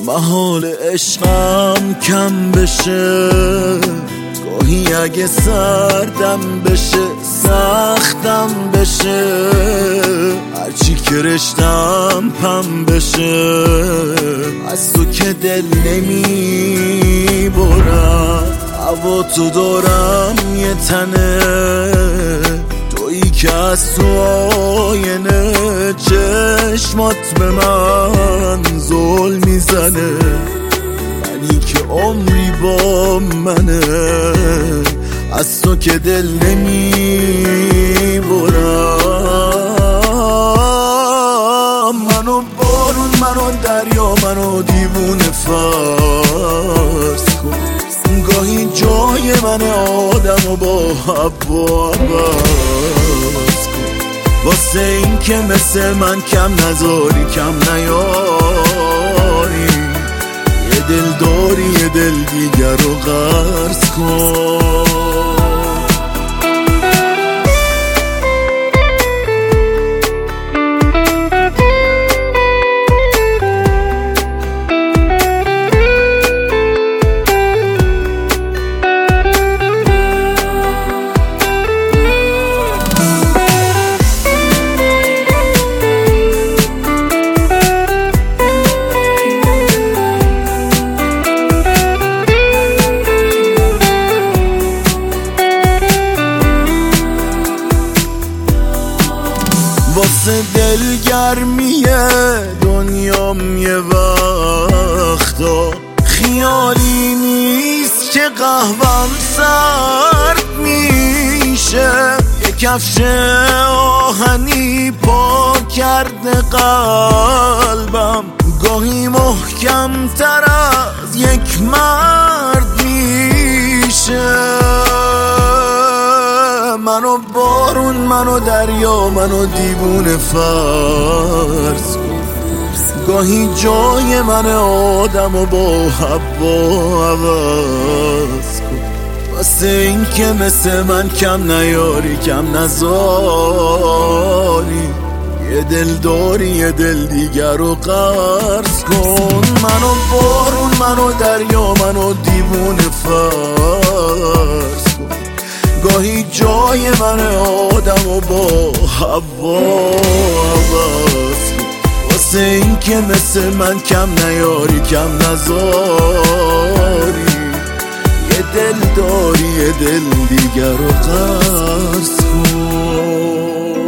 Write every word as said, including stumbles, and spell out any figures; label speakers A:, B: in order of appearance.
A: محال عشقم کم بشه، گاهی اگه سردم بشه سختم بشه، هرچی که رشتم پم بشه، از تو که دل نمی برم. هوا تو دارم یه تنه، تویی که از تو آینه چشمات به من ظلم میزنه، منی که عمری با منه، از تو که دل نمی برم. منو بارون، منو دریا، منو دیوونه فرض کن، گاهی جای من آدم و با حوا عوض کن، واسه این که مثل من کم نذاری کم نیاری، یه دل داری یه دل دیگر رو قرض کن. واسه دلگرمیه دنیام یه وقتا خیالی نیست که قهوم سرد میشه، یه کفش آهنی پا کرده قلبم، گاهی محکم تر از یک مرد میشه. منو بارون، منو دریا، منو دیوونه فرض کن، گاهی جای من آدم و با حوا عوض کن، واسه این که مثل من کم نیاری کم نذاری، یه دل داری یه دل دیگر رو قرض کن. منو بارون، منو دریا، منو دیوونه فرض کن، گاهی جای من آدم و با حوا عوض کن، واسه این که مثل من کم نیاری کم نذاری، یه دل داری یه دل دیگر رو قرض کن.